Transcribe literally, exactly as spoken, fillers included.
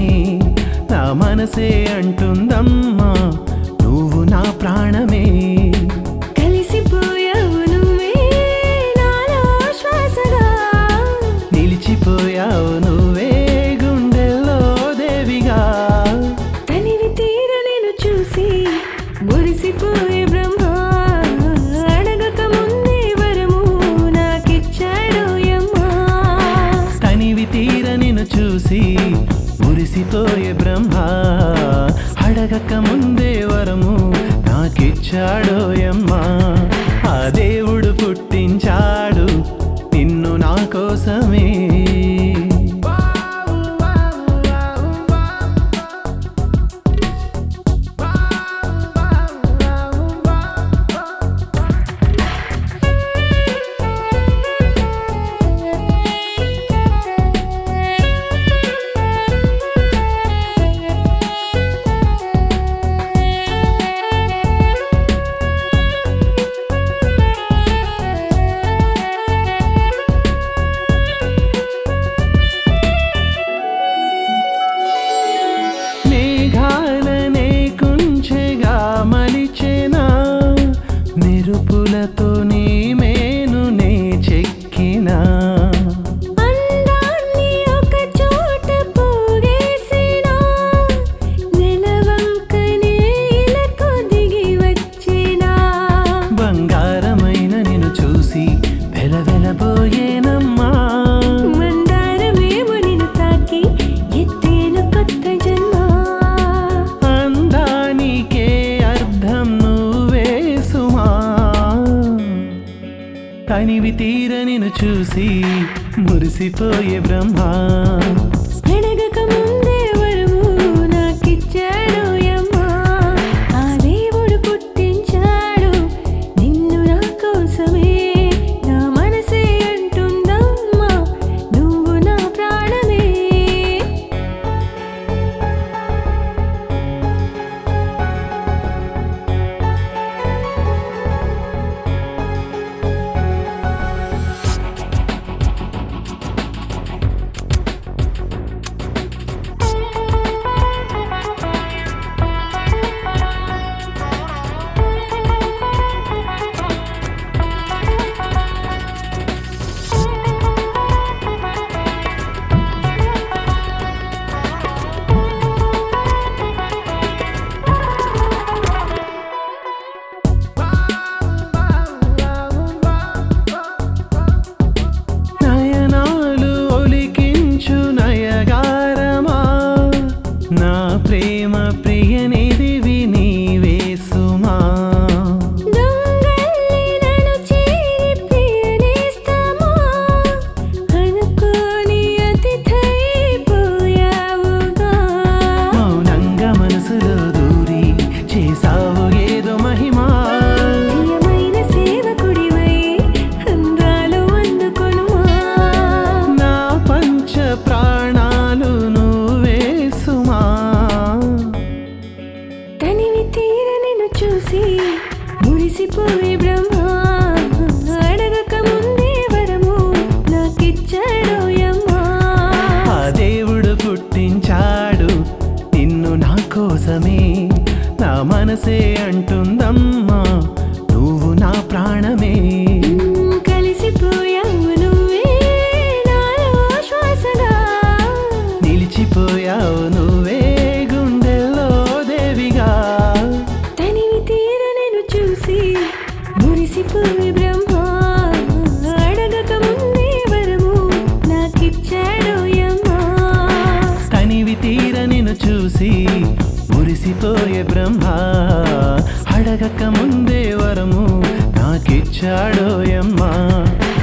నా మనసే అంటుందమ్మా నువ్వు నా ప్రాణమే. కలిసిపోయావు నువ్వే నాలో శ్వాసగా, నిలిచిపోయావు నువ్వే గుండెల్లో దేవిగా. తనివి తీర నేను చూసి మురిసిపోయే బ్రహ్మ, అడగక ముందే వరము నాకిచ్చాడోయమ్మా. తనివి తీర నిన్ను చూసి మురిసిపోయే బ్రహ్మ, అడగక ముందే వరము నాకిచ్చాడోయమ్మా. ఆ దేవుడు పుట్టించాడు నిన్ను నా కోసమే. మెరుపులతో నీ మేను నే చెక్కినా, అందాన్ని ఒక చోట పోగేసినా, నెలవంకనే ఇలకు దిగి వచ్చినా. బంగారమైన నిన్ను చూసి వెలవెలబోయేనమ్మా, మందారమేమో నిన్ను తాకి ఎత్తేను కొత్త జన్మ. అందానికే అర్థం నువ్వే సుమా. తనివి తీర నిన్ను చూసి మురిసిపోయే బ్రహ్మ, అడగక ముందే వరము నాకిచ్చాడోయమ్మా. ఆ దేవుడు పుట్టించాడు నిన్ను నా కోసమే. నా మనసే అంటుందమ్మా నువ్వు నా ప్రాణమే. నయనాలు ఒలికించు నయగారమా, నా ప్రేమ ప్రియనిధివి నీవే సుమా. దొంగల్ని నన్ను చేరి ప్రియనేస్తమా, అనుకోని అతిథైపోయావుగా. మౌనంగా మనసులో దూరి చేసావు ఏదో మహిమా. ప్రియమైన సేవకుడివై అందాలు అందుకొనుమా. నా పంచ ప్రాణాలు నువ్వే సుమా. తనివి తీర నిన్ను చూసి మురిసిపోయే బ్రహ్మ, అడగక ముందే వరము నాకిచ్చాడోయమ్మా. ఆ దేవుడు పుట్టించాడు నిన్ను నా కోసమే. నా మనసే అంటుందమ్మా నువ్వు నా ప్రాణమే. కలిసిపోయావు నువ్వే నాలో శ్వాసగా, నిలిచిపోయావు నువ్వే గుండెల్లో దేవిగా. తనివి తీర నేను చూసి మురిసిపోయే బ్రహ్మ, అడగక ముందే వరము నాకిచ్చాడోయమ్మా. తనివి తీర నిన్ను చూసి మురిసిపోయే బ్రహ్మ, అడగక ముందే వరము నాకిచ్చాడోయమ్మా.